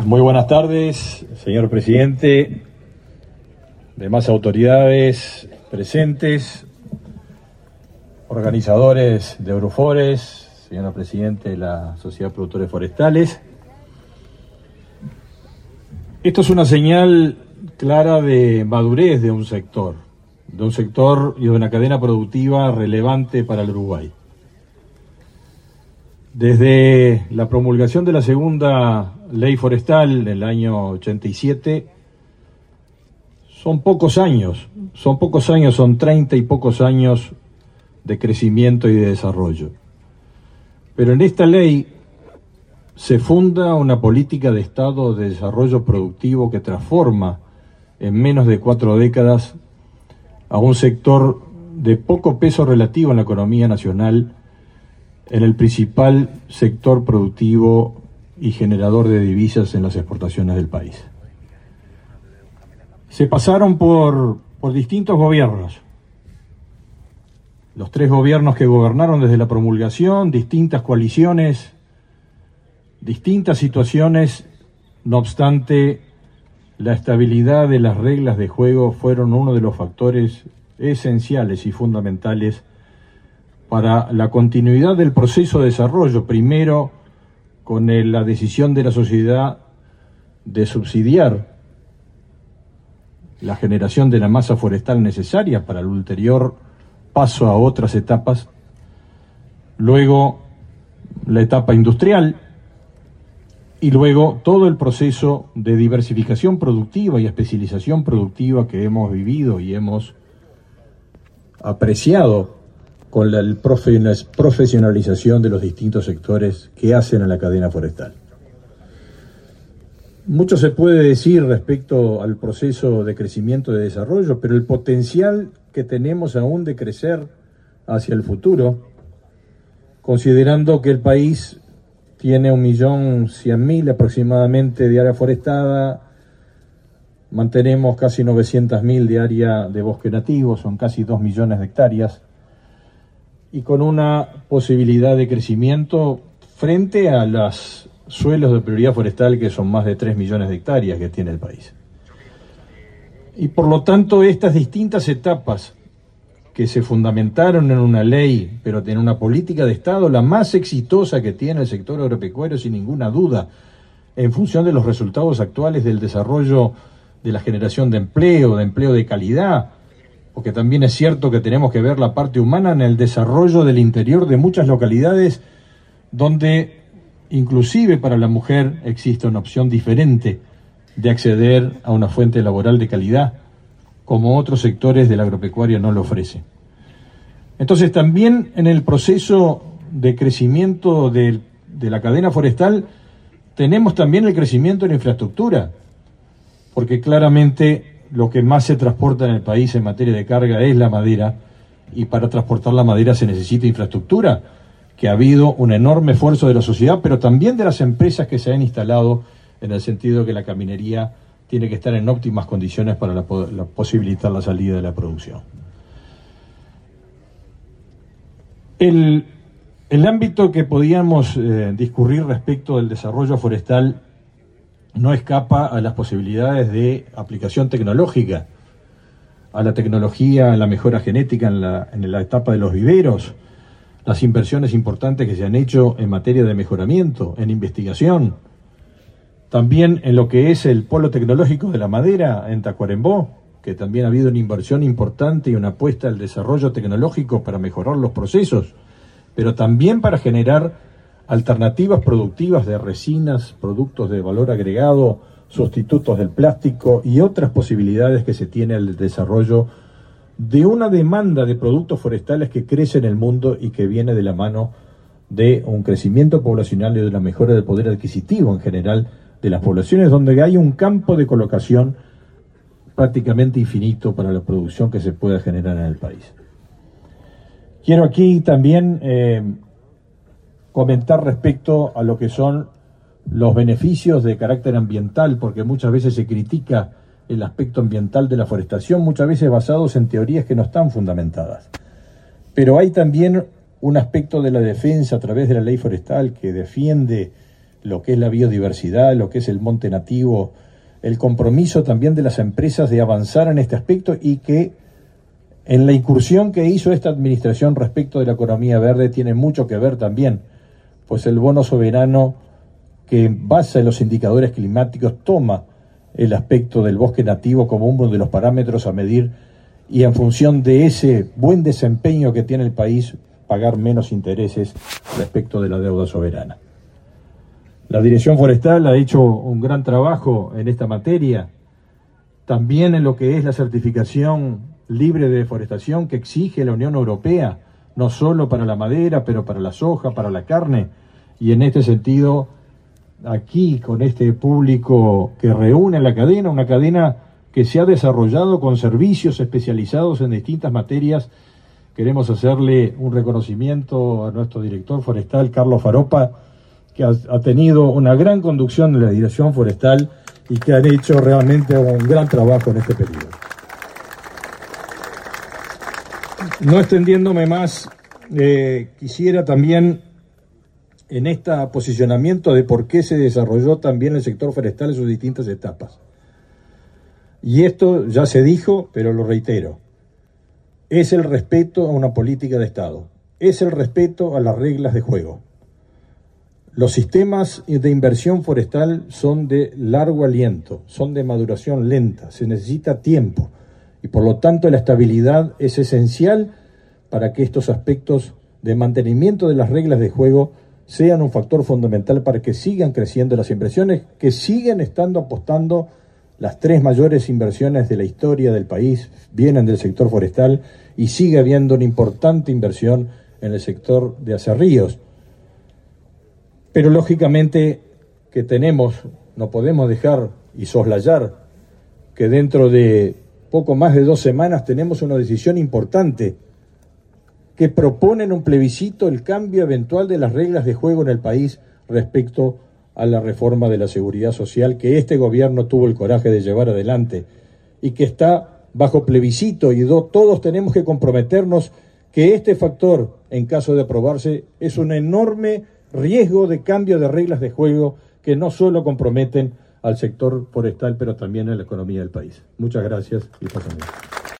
Muy buenas tardes, señor presidente, demás autoridades presentes, organizadores de Eurofores, señora presidente de la Sociedad de Productores Forestales. Esto es una señal clara de madurez de un sector y de una cadena productiva relevante para el Uruguay. Desde la promulgación de la segunda ley forestal en el año 87, son 30 y pocos años de crecimiento y de desarrollo. Pero en esta ley se funda una política de Estado de desarrollo productivo que transforma en menos de 4 décadas a un sector de poco peso relativo en la economía nacional, en el principal sector productivo y generador de divisas en las exportaciones del país. Se pasaron por distintos gobiernos. Los 3 gobiernos que gobernaron desde la promulgación, distintas coaliciones, distintas situaciones, no obstante, la estabilidad de las reglas de juego fueron uno de los factores esenciales y fundamentales para la continuidad del proceso de desarrollo, primero con la decisión de la sociedad de subsidiar la generación de la masa forestal necesaria para el ulterior paso a otras etapas, luego la etapa industrial y luego todo el proceso de diversificación productiva y especialización productiva que hemos vivido y hemos apreciado con la profesionalización de los distintos sectores que hacen a la cadena forestal. Mucho se puede decir respecto al proceso de crecimiento y de desarrollo, pero el potencial que tenemos aún de crecer hacia el futuro, considerando que el país tiene 1.100.000 aproximadamente de área forestada, mantenemos casi 900.000 de área de bosque nativo, son casi 2 millones de hectáreas, y con una posibilidad de crecimiento frente a los suelos de prioridad forestal que son más de 3 millones de hectáreas que tiene el país. Y por lo tanto estas distintas etapas que se fundamentaron en una ley, pero en una política de Estado, la más exitosa que tiene el sector agropecuario sin ninguna duda, en función de los resultados actuales del desarrollo de la generación de empleo de calidad, porque también es cierto que tenemos que ver la parte humana en el desarrollo del interior de muchas localidades donde inclusive para la mujer existe una opción diferente de acceder a una fuente laboral de calidad, como otros sectores de la agropecuaria no lo ofrecen. Entonces también en el proceso de crecimiento de la cadena forestal tenemos también el crecimiento en la infraestructura, porque claramente lo que más se transporta en el país en materia de carga es la madera, y para transportar la madera se necesita infraestructura, que ha habido un enorme esfuerzo de la sociedad, pero también de las empresas que se han instalado, en el sentido que la caminería tiene que estar en óptimas condiciones para posibilitar la salida de la producción. El ámbito que podíamos discurrir respecto del desarrollo forestal no escapa a las posibilidades de aplicación tecnológica, a la tecnología, a la mejora genética en la etapa de los viveros, las inversiones importantes que se han hecho en materia de mejoramiento, en investigación, también en lo que es el polo tecnológico de la madera en Tacuarembó, que también ha habido una inversión importante y una apuesta al desarrollo tecnológico para mejorar los procesos, pero también para generar alternativas productivas de resinas, productos de valor agregado, sustitutos del plástico y otras posibilidades que se tiene al desarrollo de una demanda de productos forestales que crece en el mundo y que viene de la mano de un crecimiento poblacional y de la mejora del poder adquisitivo en general de las poblaciones, donde hay un campo de colocación prácticamente infinito para la producción que se pueda generar en el país. Quiero aquí también comentar respecto a lo que son los beneficios de carácter ambiental, porque muchas veces se critica el aspecto ambiental de la forestación, muchas veces basados en teorías que no están fundamentadas. Pero hay también un aspecto de la defensa a través de la ley forestal que defiende lo que es la biodiversidad, lo que es el monte nativo, el compromiso también de las empresas de avanzar en este aspecto, y que en la incursión que hizo esta administración respecto de la economía verde tiene mucho que ver también, pues el bono soberano, que en base a los indicadores climáticos toma el aspecto del bosque nativo como uno de los parámetros a medir, y en función de ese buen desempeño que tiene el país, pagar menos intereses respecto de la deuda soberana. La Dirección Forestal ha hecho un gran trabajo en esta materia, también en lo que es la certificación libre de deforestación que exige la Unión Europea, no solo para la madera, pero para la soja, para la carne, y en este sentido, aquí con este público que reúne la cadena, una cadena que se ha desarrollado con servicios especializados en distintas materias. Queremos hacerle un reconocimiento a nuestro director forestal, Carlos Faropa, que ha tenido una gran conducción de la Dirección Forestal y que han hecho realmente un gran trabajo en este periodo. No extendiéndome más, quisiera también, en este posicionamiento de por qué se desarrolló también el sector forestal en sus distintas etapas. Y esto ya se dijo, pero lo reitero. Es el respeto a una política de Estado. Es el respeto a las reglas de juego. Los sistemas de inversión forestal son de largo aliento, son de maduración lenta, se necesita tiempo. Y por lo tanto la estabilidad es esencial para que estos aspectos de mantenimiento de las reglas de juego sean un factor fundamental para que sigan creciendo las inversiones, que sigan estando apostando. Las 3 mayores inversiones de la historia del país vienen del sector forestal, y sigue habiendo una importante inversión en el sector de aserríos. Pero lógicamente que no podemos dejar y soslayar que dentro de poco más de 2 semanas tenemos una decisión importante que propone en un plebiscito el cambio eventual de las reglas de juego en el país respecto a la reforma de la seguridad social que este gobierno tuvo el coraje de llevar adelante y que está bajo plebiscito, y todos tenemos que comprometernos que este factor, en caso de aprobarse, es un enorme riesgo de cambio de reglas de juego que no solo comprometen al sector forestal, pero también a la economía del país. Muchas gracias y pasen bien.